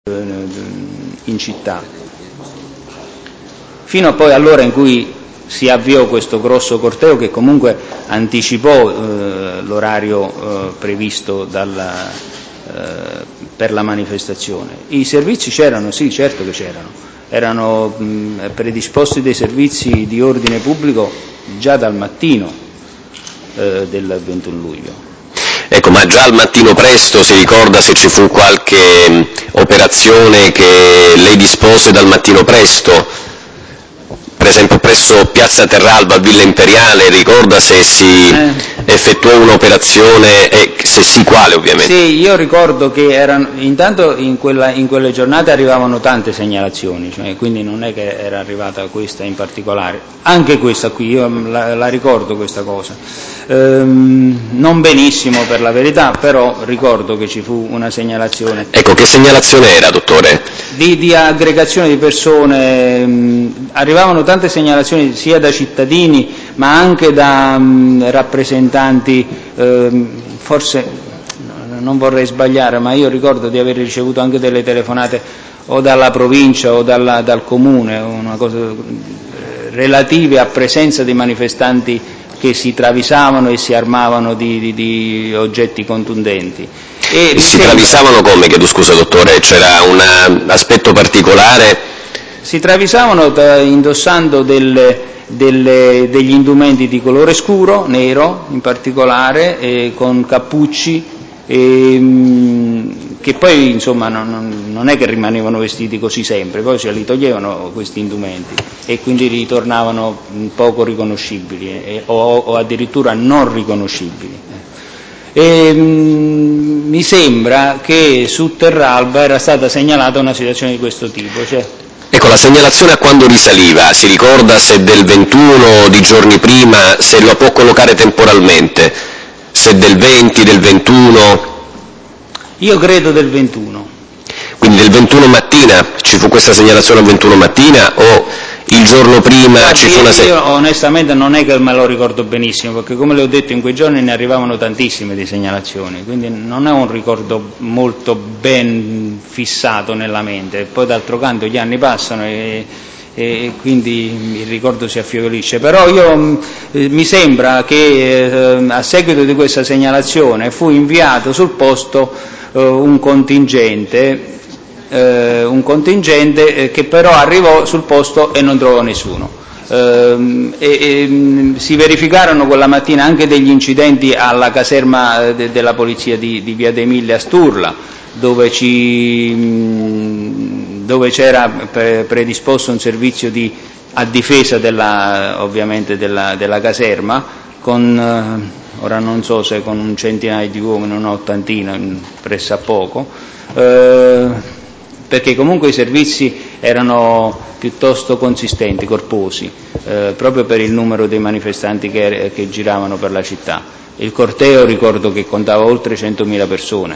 in città, fino a poi all'ora in cui si avviò questo grosso corteo che comunque anticipò l'orario previsto per la manifestazione. I servizi c'erano, sì, certo che c'erano, erano predisposti dei servizi di ordine pubblico già dal mattino del 21 luglio. Ecco, ma già al mattino presto si ricorda se ci fu qualche operazione che lei dispose dal mattino presto? Per esempio presso Piazza Terralba, Villa Imperiale, ricorda se si effettuò un'operazione e se sì quale ovviamente? Sì, io ricordo che intanto in quelle giornate arrivavano tante segnalazioni, cioè, quindi non è che era arrivata questa in particolare, anche questa qui, io la ricordo questa cosa, non benissimo per la verità, però ricordo che ci fu una segnalazione. Ecco, che segnalazione era, dottore? Di aggregazione di persone, arrivavano tante segnalazioni sia da cittadini ma anche da rappresentanti, forse non vorrei sbagliare, ma io ricordo di aver ricevuto anche delle telefonate o dalla provincia o dal comune, una cosa, relative a presenza di manifestanti che si travisavano e si armavano di oggetti contundenti. E si travisavano come, chiedo scusa dottore, c'era un aspetto particolare? Si travisavano indossando degli indumenti di colore scuro, nero in particolare, con cappucci, che poi insomma non è che rimanevano vestiti così sempre, poi se li toglievano questi indumenti e quindi ritornavano poco riconoscibili o addirittura non riconoscibili. Mi sembra che su Terralba era stata segnalata una situazione di questo tipo. Cioè... Ecco, la segnalazione a quando risaliva? Si ricorda se del 21 di giorni prima, se lo può collocare temporalmente? Se del 20, del 21? Io credo del 21. Quindi del 21 mattina ci fu questa segnalazione al 21 mattina o il giorno prima ci fu una Io onestamente non è che me lo ricordo benissimo, perché come le ho detto in quei giorni ne arrivavano tantissime di segnalazioni, quindi non è un ricordo molto ben fissato nella mente. Poi d'altro canto gli anni passano e quindi il ricordo si affievolisce, però mi sembra che a seguito di questa segnalazione fu inviato sul posto un contingente che però arrivò sul posto e non trovò nessuno. Si verificarono quella mattina anche degli incidenti alla caserma della polizia di Via dei Mille a Sturla, dove c'era predisposto un servizio a difesa ovviamente della caserma, con ora non so se con un centinaio di uomini, una ottantina pressappoco, perché comunque i servizi erano piuttosto consistenti, corposi, proprio per il numero dei manifestanti che giravano per la città. Il corteo ricordo che contava oltre 100.000 persone,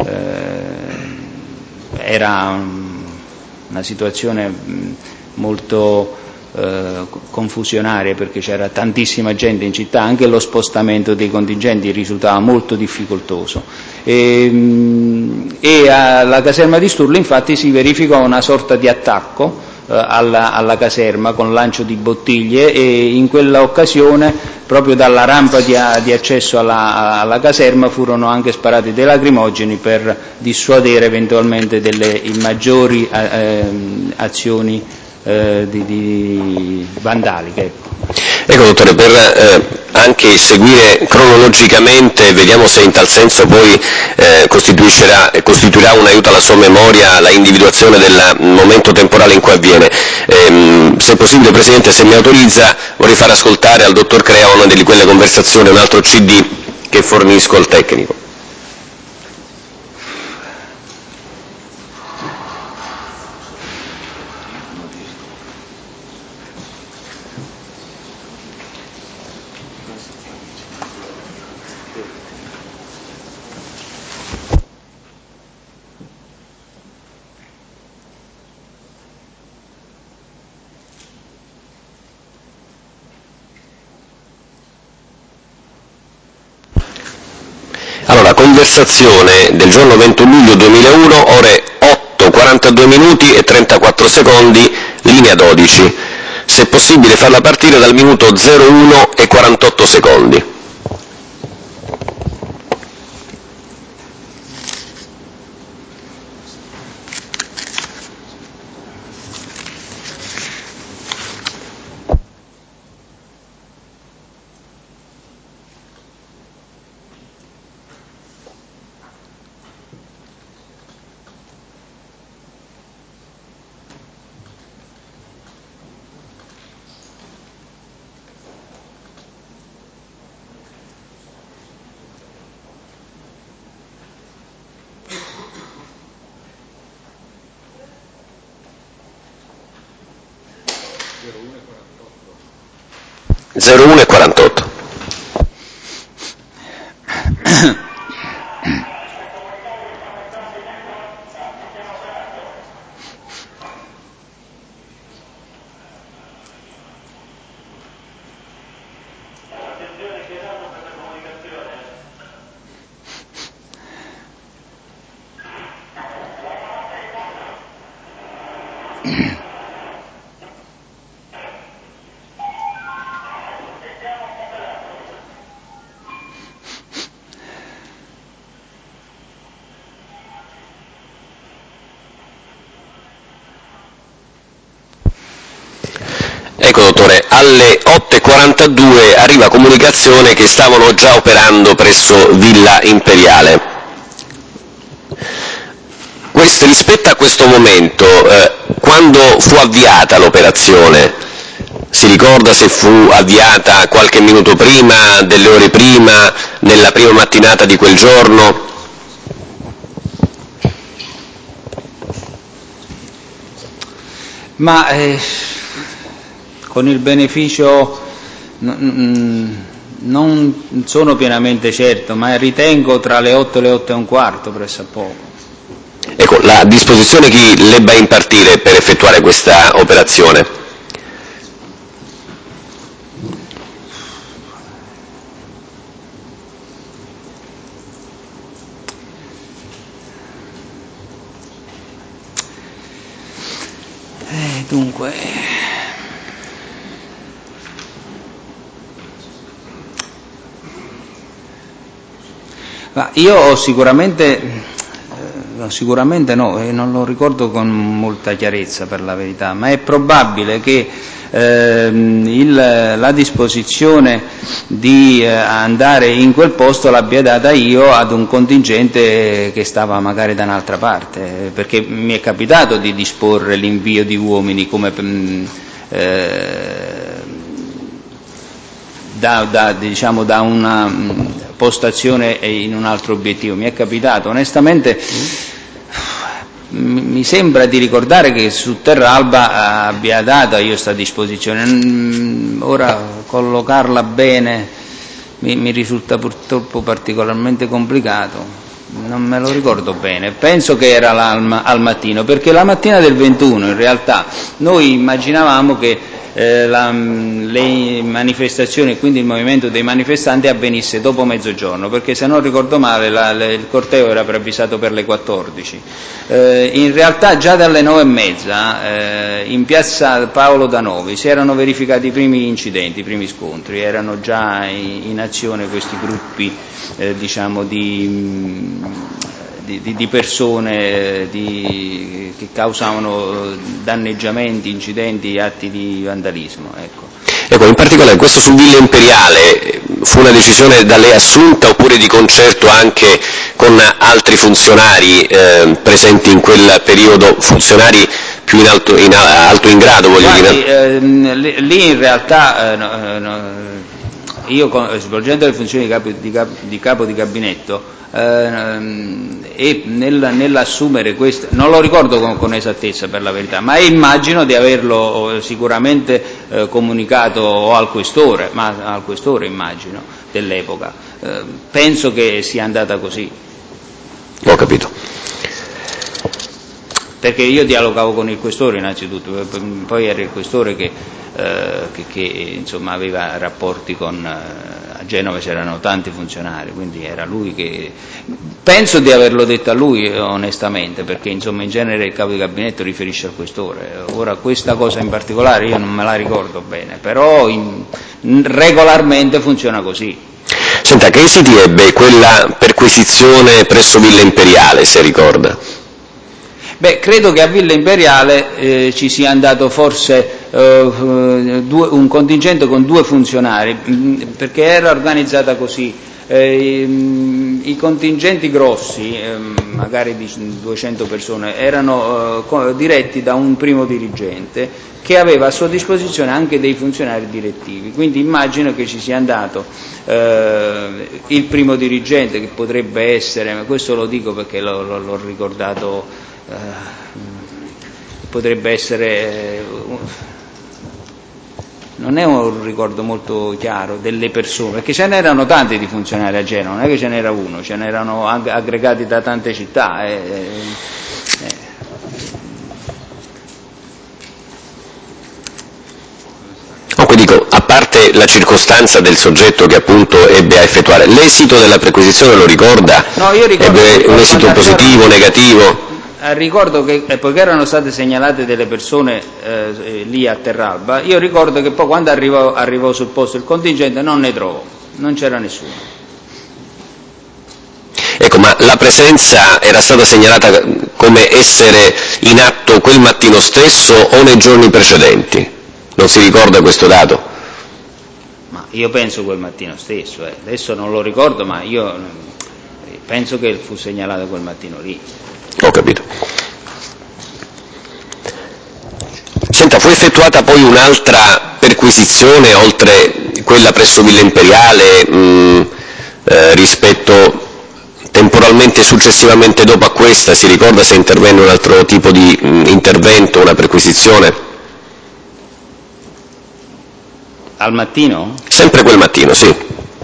era una situazione molto confusionaria perché c'era tantissima gente in città, anche lo spostamento dei contingenti risultava molto difficoltoso e alla caserma di Sturla infatti si verificò una sorta di attacco alla caserma con lancio di bottiglie e in quella occasione proprio dalla rampa di accesso alla caserma furono anche sparati dei lacrimogeni per dissuadere eventualmente delle maggiori azioni vandaliche. Ecco dottore, per anche seguire cronologicamente, vediamo se in tal senso poi costituirà un aiuto alla sua memoria la individuazione del momento temporale in cui avviene. Se è possibile Presidente, se mi autorizza, vorrei far ascoltare al dottor Crea una di quelle conversazioni, un altro CD che fornisco al tecnico. Allora, conversazione del giorno 21 luglio 2001, ore 42 minuti e 34 secondi, linea 12. Se possibile farla partire dal minuto 01 e 48 secondi. (01 e 48). Ecco dottore, alle 8:42 arriva comunicazione che stavano già operando presso Villa Imperiale. Rispetto a questo momento, quando fu avviata l'operazione, si ricorda se fu avviata qualche minuto prima, delle ore prima, nella prima mattinata di quel giorno? Ma con il beneficio non sono pienamente certo, ma ritengo tra le 8 e le 8:15 pressappoco. Ecco, la disposizione chi lebba impartire per effettuare questa operazione? Dunque, ma io ho sicuramente no, non lo ricordo con molta chiarezza per la verità, ma è probabile che la disposizione di andare in quel posto l'abbia data io ad un contingente che stava magari da un'altra parte, perché mi è capitato di disporre l'invio di uomini come diciamo da una postazione in un altro obiettivo. Mi è capitato, onestamente mi sembra di ricordare che su Terralba abbia dato io questa disposizione. Ora collocarla bene mi risulta purtroppo particolarmente complicato, non me lo ricordo bene. Penso che era al mattino, perché la mattina del 21 in realtà noi immaginavamo che le manifestazioni e quindi il movimento dei manifestanti avvenisse dopo mezzogiorno, perché se non ricordo male il corteo era preavvisato per le 14. In realtà già dalle 9:30 in piazza Paolo Danovi si erano verificati i primi incidenti, i primi scontri, erano già in azione questi gruppi diciamo di persone che causavano danneggiamenti, incidenti, atti di vandalismo. Ecco, in particolare questo su Villa Imperiale fu una decisione da lei assunta oppure di concerto anche con altri funzionari presenti in quel periodo, funzionari più alto in grado, voglio dire? Lì in realtà io svolgendo le funzioni di capo di gabinetto e nell'assumere questo, non lo ricordo con esattezza per la verità, ma immagino di averlo sicuramente comunicato o al questore, ma al questore immagino dell'epoca. Penso che sia andata così. Ho capito. perché io dialogavo con il questore innanzitutto, poi era il questore che insomma aveva rapporti con a Genova c'erano tanti funzionari, quindi era lui che penso di averlo detto a lui onestamente, perché insomma in genere il capo di gabinetto riferisce al questore. Ora questa cosa in particolare io non me la ricordo bene, però regolarmente funziona così. Senta, che esiti ebbe quella perquisizione presso Villa Imperiale, se ricorda? Beh, credo che a Villa Imperiale ci sia andato forse un contingente con 2 funzionari, perché era organizzata così. I contingenti grossi, magari di 200 persone, erano diretti da un primo dirigente che aveva a sua disposizione anche dei funzionari direttivi, quindi immagino che ci sia andato il primo dirigente, che potrebbe essere, ma questo lo dico perché l'ho ricordato, potrebbe essere, non è un ricordo molto chiaro delle persone, perché ce n'erano tanti di funzionari a Genova, non è che ce n'era uno, ce n'erano aggregati da tante città. Comunque dico, a parte la circostanza del soggetto che appunto ebbe a effettuare, l'esito della perquisizione lo ricorda? No, io ricordo ebbe un esito positivo, negativo? Ricordo che poiché erano state segnalate delle persone lì a Terralba, io ricordo che poi quando arrivò sul posto il contingente non ne trovò, non c'era nessuno. Ecco, ma la presenza era stata segnalata come essere in atto quel mattino stesso o nei giorni precedenti? Non si ricorda questo dato? Ma io penso quel mattino stesso, adesso non lo ricordo, ma io penso che fu segnalato quel mattino lì. Ho capito. Senta, fu effettuata poi un'altra perquisizione, oltre quella presso Villa Imperiale, rispetto temporalmente successivamente dopo a questa, si ricorda se intervenne un altro tipo di intervento, una perquisizione? Al mattino? Sempre quel mattino, sì.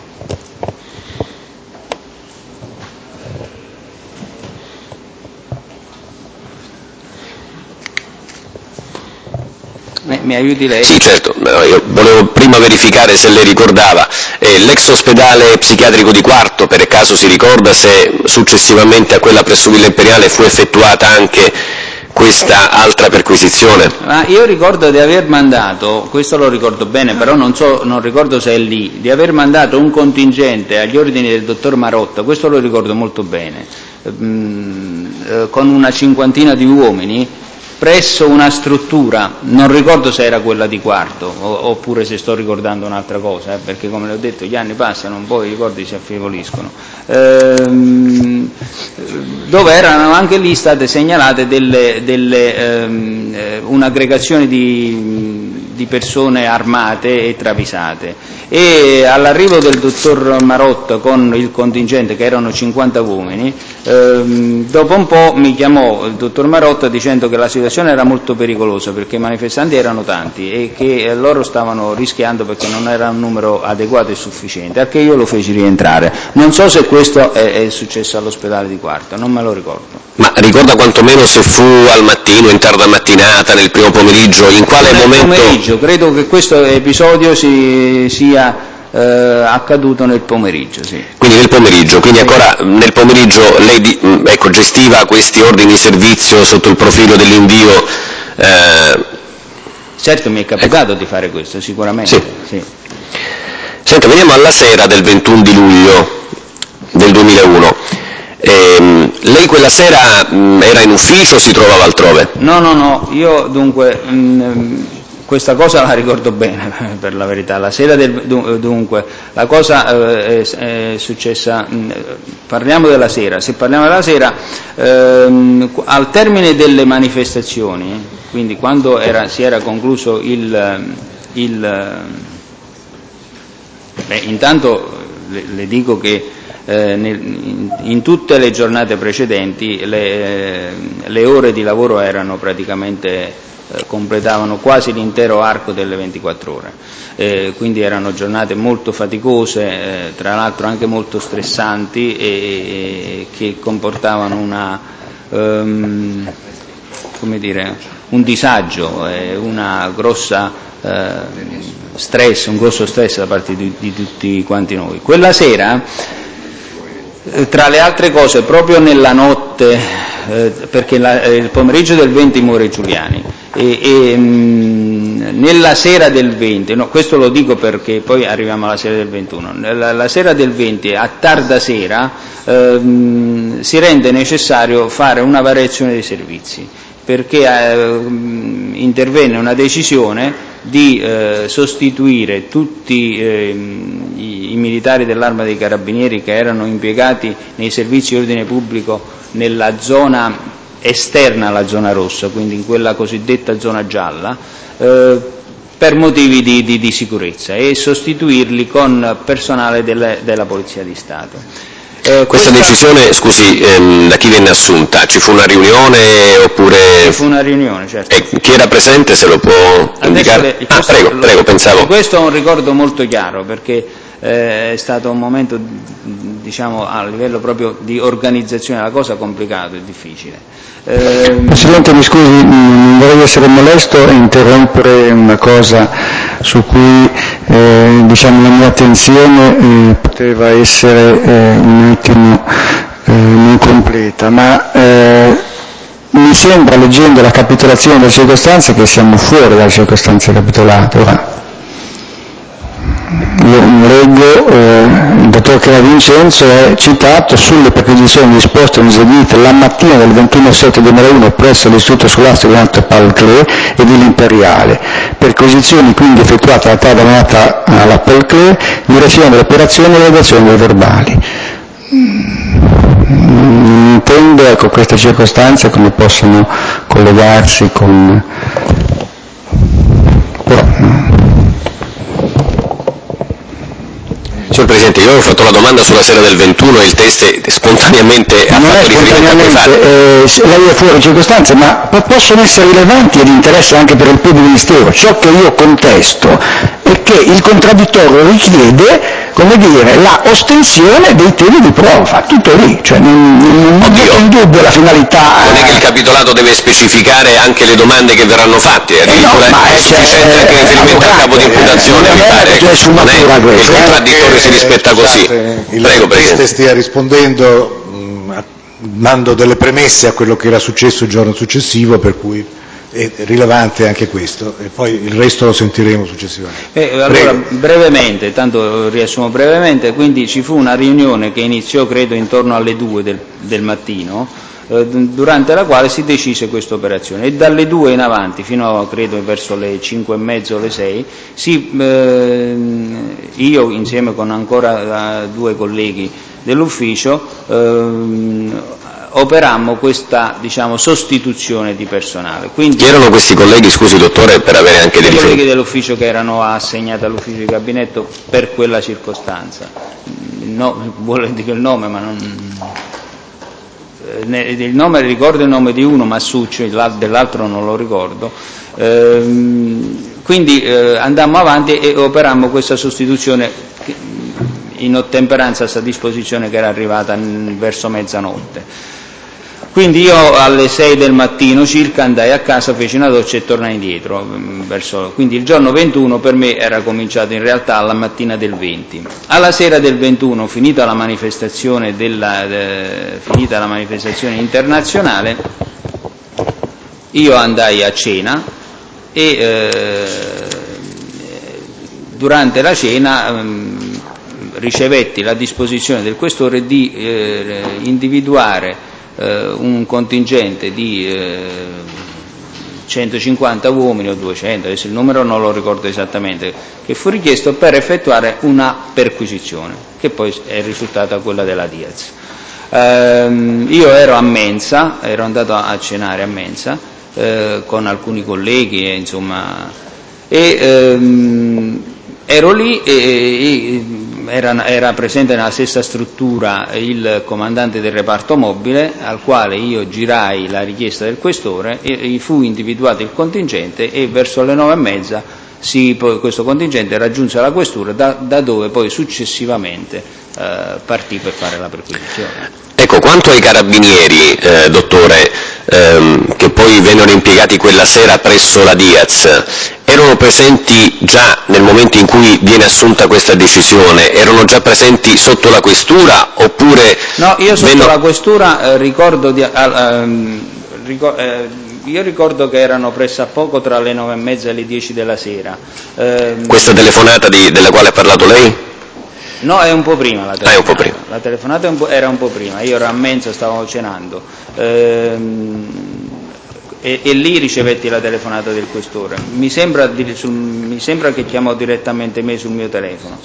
Mi aiuti lei? Sì, certo, io volevo prima verificare se lei ricordava l'ex ospedale psichiatrico di Quarto, per caso si ricorda se successivamente a quella presso Villa Imperiale fu effettuata anche questa altra perquisizione? Ma io ricordo di aver mandato, questo lo ricordo bene, però non ricordo se è lì, di aver mandato un contingente agli ordini del dottor Marotta, questo lo ricordo molto bene, con una 50ina di uomini, presso una struttura, non ricordo se era quella di Quarto oppure se sto ricordando un'altra cosa, perché come le ho detto gli anni passano, un po' i ricordi si affievoliscono, dove erano anche lì state segnalate un'aggregazione di persone armate e travisate, e all'arrivo del dottor Marotta con il contingente, che erano 50 uomini, dopo un po' mi chiamò il dottor Marotta dicendo che la situazione era molto pericolosa perché i manifestanti erano tanti e che loro stavano rischiando perché non era un numero adeguato e sufficiente, a che io lo feci rientrare. Non so se questo è successo all'ospedale di Quarto, non me lo ricordo. Ma ricorda quantomeno se fu al mattino, in tarda mattinata, nel primo pomeriggio, in quale momento? Nel pomeriggio, credo che questo episodio sia accaduto nel pomeriggio, sì. Quindi nel pomeriggio, quindi ancora nel pomeriggio lei gestiva questi ordini di servizio sotto il profilo dell'invio? Certo, mi è capitato di fare questo, sicuramente. Sì. Sì. Senta, veniamo alla sera del 21 di luglio del 2001. Lei quella sera era in ufficio o si trovava altrove? No, io dunque questa cosa la ricordo bene, per la verità. La sera dunque, la cosa è successa, parliamo della sera. Se parliamo della sera, al termine delle manifestazioni, quindi quando si era concluso intanto le dico che in tutte le giornate precedenti le ore di lavoro erano praticamente completavano quasi l'intero arco delle 24 ore, quindi erano giornate molto faticose, tra l'altro anche molto stressanti e che comportavano come dire, un disagio, una grossa stress, un grosso stress da parte di tutti quanti noi. Quella sera, tra le altre cose, proprio nella notte, perché il pomeriggio del 20 muore Giuliani, nella sera del 20, no, questo lo dico perché poi arriviamo alla sera del 21, la sera del 20 a tarda sera si rende necessario fare una variazione dei servizi, perché intervenne una decisione di sostituire tutti i militari dell'Arma dei Carabinieri che erano impiegati nei servizi di ordine pubblico nella zona esterna alla zona rossa, quindi in quella cosiddetta zona gialla, per motivi di sicurezza, e sostituirli con personale della Polizia di Stato. Questa decisione, scusi, da chi venne assunta? Ci fu una riunione oppure... Ci fu una riunione, certo. E chi era presente, se lo può indicare? Prego, pensavo. Questo è un ricordo molto chiaro, perché è stato un momento, diciamo, a livello proprio di organizzazione della cosa, complicato e difficile. Presidente, mi scusi, non vorrei essere molesto e interrompere una cosa su cui diciamo, la mia attenzione poteva essere un attimo non completa, ma mi sembra, leggendo la capitolazione delle circostanze, che siamo fuori dalle circostanze capitolate. Ora, io leggo, il dottor Chiara Vincenzo è citato: sulle perquisizioni disposte e eseguite la mattina del 21/7/2001 presso l'istituto scolastico Dante Palclé e dell'Imperiale, perquisizioni quindi effettuate alla tarda nata alla Palclé, direzione dell'operazione e redazione dei verbali. Intendo, ecco, queste circostanze come possono collegarsi con... Signor Presidente, io ho fatto la domanda sulla sera del 21 e il test spontaneamente ha fatto riferimento a quei fatti. Lei è fuori circostanze, ma possono essere rilevanti e di interesse anche per il pubblico ministero. Ciò che io contesto è che il contraddittorio richiede, come dire, la ostensione dei temi di prova, tutto lì, cioè non metto in dubbio la finalità. Non è che il capitolato deve specificare anche le domande che verranno fatte, addirittura è sufficiente anche il riferimento al capo di imputazione, mi pare. Non è che il contraddittorio si rispetta così. Il teste stia rispondendo dando delle premesse a quello che era successo il giorno successivo, per cui è rilevante anche questo, e poi il resto lo sentiremo successivamente. Allora, brevemente, tanto riassumo brevemente, quindi ci fu una riunione che iniziò credo intorno alle 2 del mattino, durante la quale si decise questa operazione, e dalle 2 in avanti fino a credo verso le 5:30 o le 6 io insieme con ancora 2 colleghi dell'ufficio operammo questa, diciamo, sostituzione di personale. Quindi, chi erano questi colleghi, scusi dottore, per avere anche dei riferimenti? I colleghi dell'ufficio che erano assegnati all'ufficio di gabinetto per quella circostanza. Vuole dire il nome, ma il nome, ricordo il nome di uno, Massuccio, dell'altro non lo ricordo. Quindi andammo avanti e operammo questa sostituzione in ottemperanza a questa disposizione che era arrivata verso mezzanotte. Quindi io alle 6 del mattino circa andai a casa, feci una doccia e tornai indietro. Quindi il giorno 21 per me era cominciato in realtà alla mattina del 20. Alla sera del 21, finita la manifestazione internazionale, io andai a cena e durante la cena ricevetti la disposizione del questore di individuare un contingente di 150 uomini o 200, adesso il numero non lo ricordo esattamente, che fu richiesto per effettuare una perquisizione, che poi è risultata quella della Diaz. Io ero a mensa, ero andato a cenare a mensa con alcuni colleghi, ero lì e era presente nella stessa struttura il comandante del reparto mobile, al quale io girai la richiesta del questore e fu individuato il contingente, e verso le 9:30 questo contingente raggiunse la questura, da dove poi successivamente partì per fare la perquisizione. Ecco, quanto ai carabinieri, dottore, che poi vennero impiegati quella sera presso la Diaz, erano presenti già nel momento in cui viene assunta questa decisione? Erano già presenti sotto la questura oppure... No, io sotto la questura ricordo io ricordo che erano presso a poco tra le 9:30 e le 10 della sera. Questa telefonata della quale ha parlato lei? No, è un po' prima la telefonata. È un po' prima. La telefonata era un po' prima, io ero a mensa, stavo cenando. E lì ricevetti la telefonata del questore. Mi sembra che chiamò direttamente me sul mio telefono.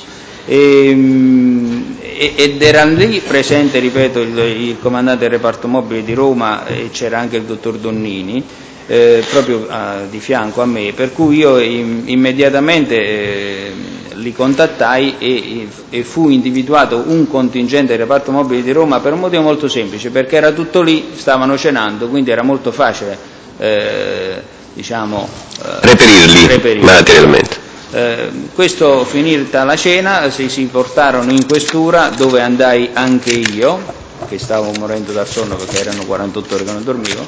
Ed era lì presente, ripeto, il comandante del reparto mobile di Roma, e c'era anche il dottor Donnini, proprio di fianco a me, per cui io immediatamente li contattai e fu individuato un contingente del reparto mobile di Roma per un motivo molto semplice, perché era tutto lì, stavano cenando, quindi era molto facile reperirli materialmente. Questo, finita la cena, si portarono in questura, dove andai anche io, che stavo morendo dal sonno perché erano 48 ore che non dormivo,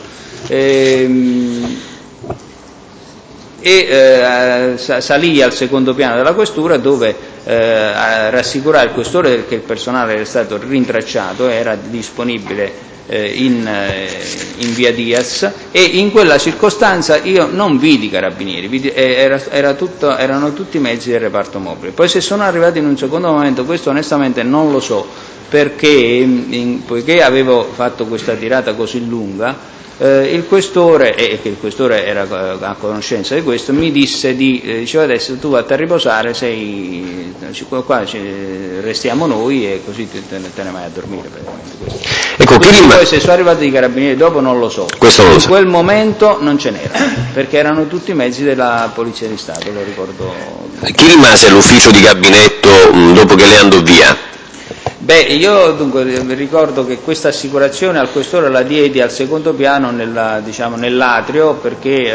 salì al secondo piano della questura, dove rassicurai il questore che il personale era stato rintracciato, era disponibile in via Diaz, e in quella circostanza io non vidi carabinieri, erano tutti mezzi del reparto mobile. Poi se sono arrivati in un secondo momento, questo onestamente non lo so, perché poiché avevo fatto questa tirata così lunga, il questore, e che il questore era a conoscenza di questo, mi disse diceva: adesso tu vatti a riposare, qua restiamo noi e così te ne vai a dormire. Ecco, poi se sono arrivati i carabinieri dopo non lo so. In quel momento non ce n'era, perché erano tutti mezzi della Polizia di Stato, lo ricordo. Chi rimase all'ufficio di gabinetto dopo che lei andò via? Io dunque ricordo che questa assicurazione al questore la diedi al secondo piano nell'atrio, perché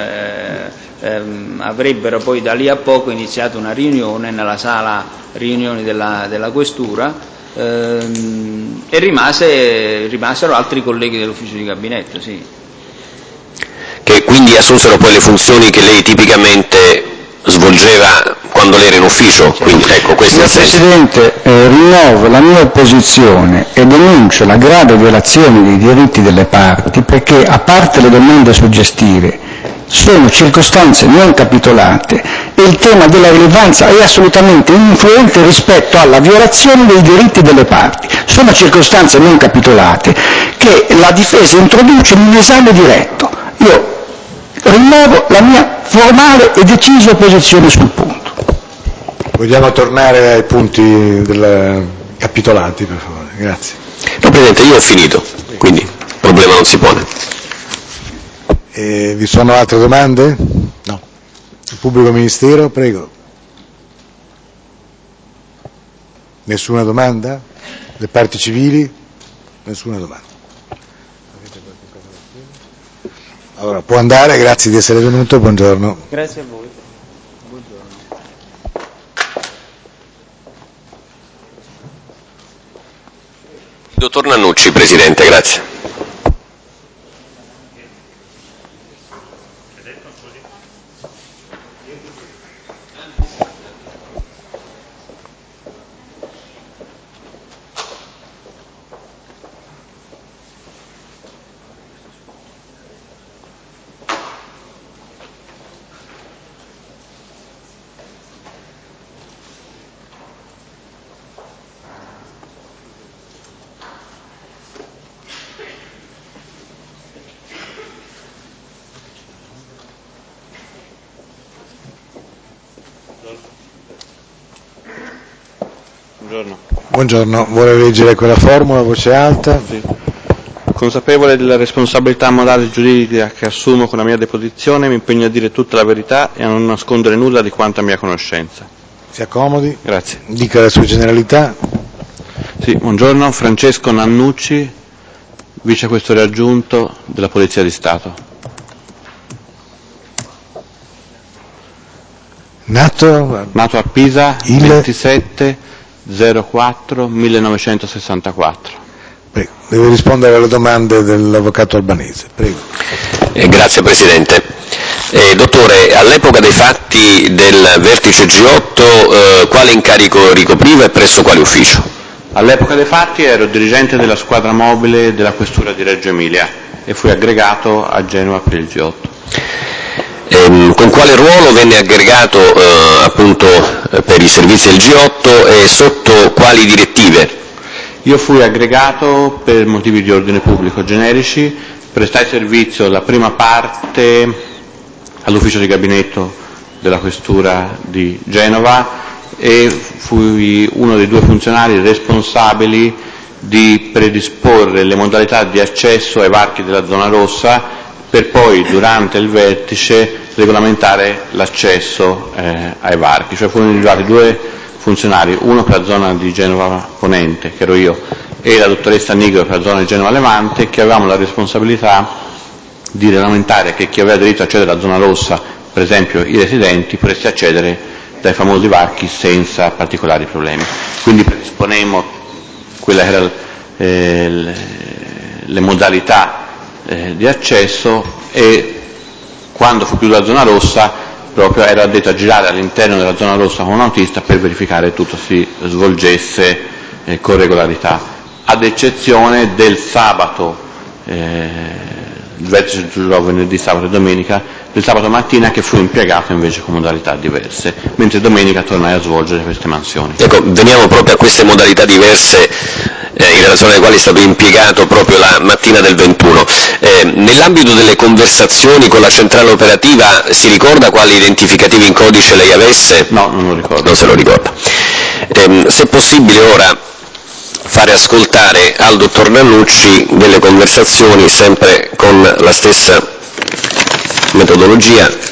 avrebbero poi da lì a poco iniziato una riunione nella sala riunioni della questura, e rimasero altri colleghi dell'ufficio di gabinetto, sì. Che quindi assunsero poi le funzioni che lei tipicamente svolgeva quando lei era in ufficio, quindi ecco, questo è il senso. Presidente, rinnovo la mia opposizione e denuncio la grave violazione dei diritti delle parti, perché a parte le domande suggestive sono circostanze non capitolate e il tema della rilevanza è assolutamente influente rispetto alla violazione dei diritti delle parti. Sono circostanze non capitolate che la difesa introduce in un esame diretto. Io rinnovo la mia formale e decisa opposizione sul punto. Vogliamo tornare ai punti capitolati, per favore. Grazie. No, Presidente, io ho finito, quindi il problema non si pone. Vi sono altre domande? No. Il pubblico ministero, prego. Nessuna domanda? Le parti civili? Nessuna domanda. Allora, può andare, grazie di essere venuto, buongiorno. Grazie a voi. Buongiorno. Dottor Nannucci, Presidente, grazie. Buongiorno, vuole leggere quella formula a voce alta? Sì. Consapevole della responsabilità morale e giuridica che assumo con la mia deposizione, mi impegno a dire tutta la verità e a non nascondere nulla di quanto a mia conoscenza. Si accomodi. Grazie. Dica la sua generalità. Sì, buongiorno, Francesco Nannucci, vicequestore aggiunto della Polizia di Stato. Nato a Pisa, 27/04/1964. Prego. Deve rispondere alle domande dell'avvocato Albanese. Prego. Grazie Presidente. Dottore, all'epoca dei fatti del vertice G8 quale incarico ricopriva e presso quale ufficio? All'epoca dei fatti ero dirigente della squadra mobile della Questura di Reggio Emilia e fui aggregato a Genova per il G8. Con quale ruolo venne aggregato appunto per i servizi del G8 e sotto quali direttive? Io fui aggregato per motivi di ordine pubblico generici, prestai servizio la prima parte all'ufficio di gabinetto della Questura di Genova e fui uno dei 2 funzionari responsabili di predisporre le modalità di accesso ai varchi della zona rossa per poi durante il vertice regolamentare l'accesso ai varchi. Cioè furono individuati 2 funzionari, uno per la zona di Genova Ponente, che ero io, e la dottoressa Nigro per la zona di Genova Levante, che avevamo la responsabilità di regolamentare che chi aveva diritto a accedere alla zona rossa, per esempio i residenti, potesse accedere dai famosi varchi senza particolari problemi. Quindi predisponemmo quelle che erano le modalità di accesso e quando fu chiusa la zona rossa proprio ero addetto a girare all'interno della zona rossa con un autista per verificare che tutto si svolgesse con regolarità, ad eccezione del sabato, il vertice durò venerdì, sabato e domenica, del sabato mattina che fu impiegato invece con modalità diverse, mentre domenica tornai a svolgere queste mansioni. Ecco, veniamo proprio a queste modalità diverse in relazione alle quali è stato impiegato proprio la mattina del 21. Nell'ambito delle conversazioni con la centrale operativa si ricorda quali identificativi in codice lei avesse? No, non lo ricordo. Non se lo ricorda. Se possibile ora fare ascoltare al dottor Nannucci delle conversazioni sempre con la stessa metodologia.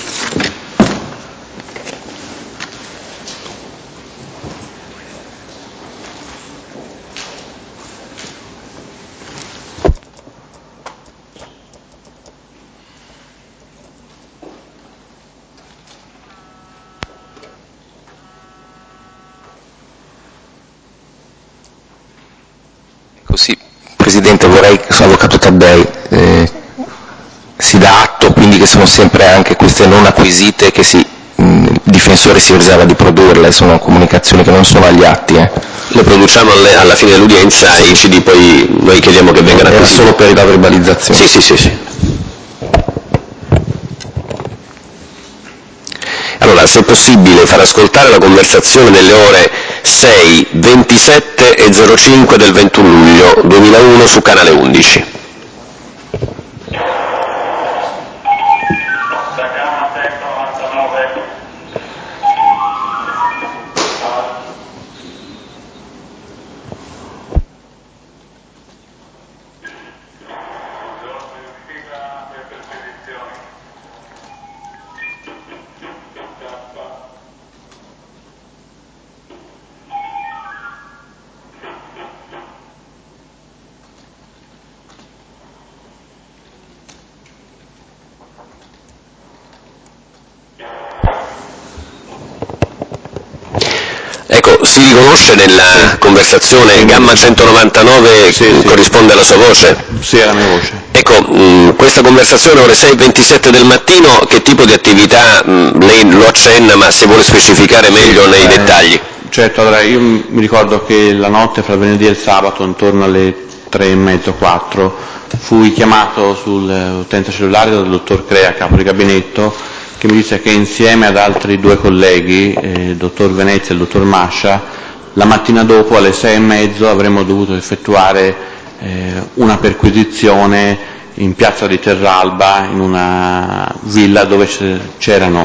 Sì, Presidente, vorrei, sono Avvocato Taddei, si dà atto quindi che sono sempre anche queste non acquisite che il difensore si riserva di produrle, sono comunicazioni che non sono agli atti. Le produciamo alla fine dell'udienza e i CD poi noi chiediamo che vengano acquisiti. Era solo per la verbalizzazione. Sì. Allora, se è possibile far ascoltare la conversazione delle ore 6, 27 e 05 del 21 luglio 2001 su canale 11. Ecco, si riconosce nella conversazione Gamma 199 corrisponde alla sua voce? Sì, è la mia voce. Ecco, questa conversazione ore 6:27 del mattino, che tipo di attività lei lo accenna, ma se vuole specificare meglio nei dettagli? Certo, allora io mi ricordo che la notte fra il venerdì e il sabato, intorno alle 3:30, 4, fui chiamato sull'utenza cellulare dal dottor Crea, capo di gabinetto, che mi disse che insieme ad altri 2 colleghi, il dottor Venezia e il dottor Mascia, la mattina dopo alle 6:30 avremmo dovuto effettuare una perquisizione in piazza di Terralba, in una villa dove c'erano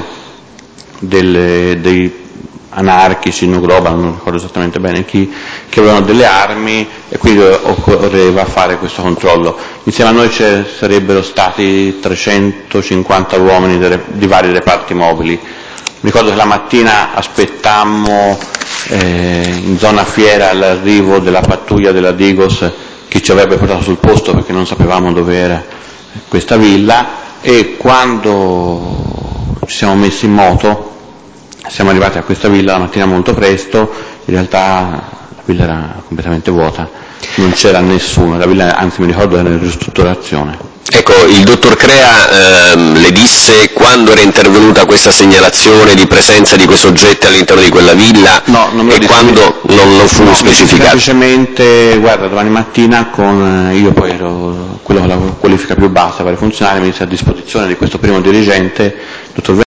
dei anarchici, no global, non ricordo esattamente bene chi, che avevano delle armi e quindi occorreva fare questo controllo. Insieme a noi ci sarebbero stati 350 uomini di vari reparti mobili. Mi ricordo che la mattina aspettammo in zona fiera l'arrivo della pattuglia della Digos che ci avrebbe portato sul posto perché non sapevamo dove era questa villa, e quando ci siamo messi in moto siamo arrivati a questa villa la mattina molto presto. In realtà la villa era completamente vuota non c'era nessuno, la villa anzi mi ricordo era in ristrutturazione. Ecco, il dottor Crea le disse quando era intervenuta questa segnalazione di presenza di questo oggetto all'interno di quella villa e quando non fu specificato? Semplicemente, guarda, domani mattina io poi ero quello con la qualifica più bassa, pari funzionario, mi disse a disposizione di questo primo dirigente, dottor